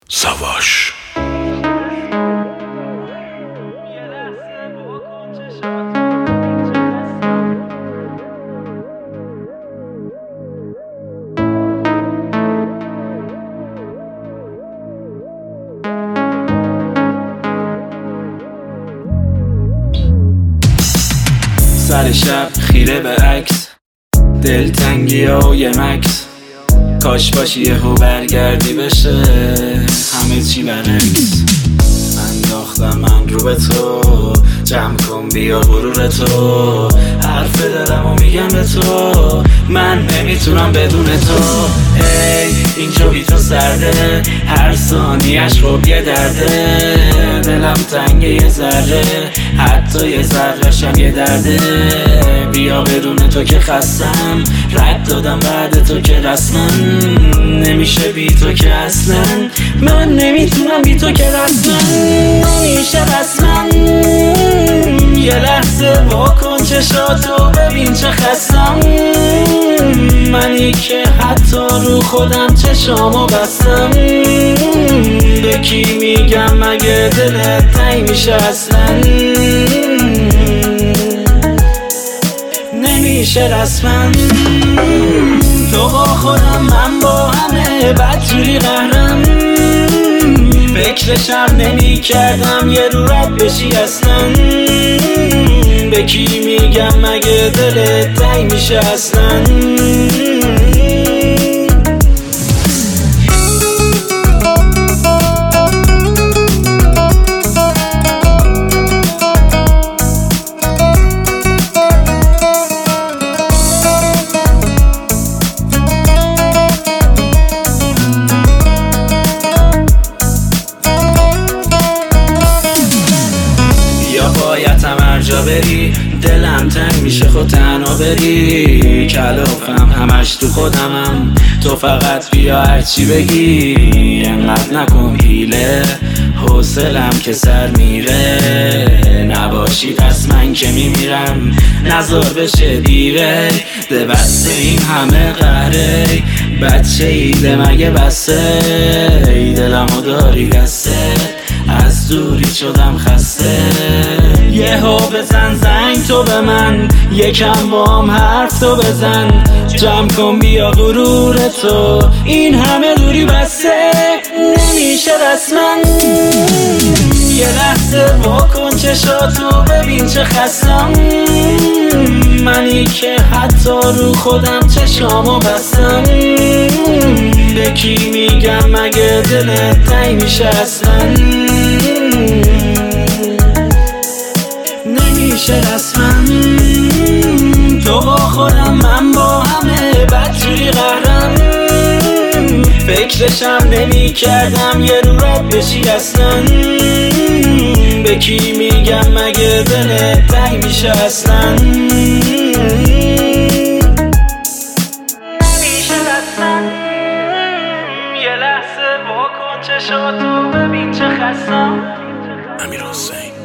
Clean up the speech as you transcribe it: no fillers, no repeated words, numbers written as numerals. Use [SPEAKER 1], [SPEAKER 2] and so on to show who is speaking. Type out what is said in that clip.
[SPEAKER 1] سواش
[SPEAKER 2] سر شب خیره به عکس، دلتنگی ها و یه مکس. کاش باشی یهو برگردی بشه همه چی برعکس. انداختم من رو به تو، جمع کن بیا غرور تو. حرف دلمو میگم به تو، من نمیتونم بدون تو. ای اینجا بی تو سرده، هر ثانیش خب یه درده. دلم تنگه یه ذره، حتی یه ذره‌شم یه درده. بیا بدون تو که خستم، رد دادم بعد تو که رسما نمیشه بی تو که اصلا. من نمیتونم بی تو که رسما نمیشه رسما. یه لحظه واکن چشاتو ببین چه خستم. منی که حتی رو خودم چشامو بستم. به کی میگم مگه دلت تنگ میشه اصلا؟ نمیشه رسما. تو با خودم من با همه بدجوری قهرم. فکرشم نمی کردم یه رو رد بشی اصلا. به کی میگم مگه دلت تنگ میشه اصلا؟ بری دلم تنگ میشه خود تنها بری. کلافم همش تو خودمم، تو فقط بیا هرچی بگی. انقدر نکن حیله، حوصلم که سر میره. نباشی پس من که میمیرم، نذار بشه دیره. ده بسته این همه قهره، بچه ایده مگه بسته. دلمو داری دسته، از دوری شدم خسته. یهو بزن زنگ تو به من، یکم با هم حرف تو بزن. جمع کن بیا غرور تو، این همه دوری بسته نمیشه رسما. یه لحظه واکن چشاتو ببین چه خستم. منی که حتی رو خودم چشامو بستم. به کی میگم مگه دلت تنگ میشه اصلا؟ نمیشه رسما. تو با خودم من با همه بدجوری قهرم. فکرشم نمی کردم یه رو رد بشی اصلا. به کی میگم مگه دلت تنگ میشه اصلا؟ نمیشه رسما. یه لحظه واکن چشاتو ببین چه خستم.
[SPEAKER 1] امیر حسین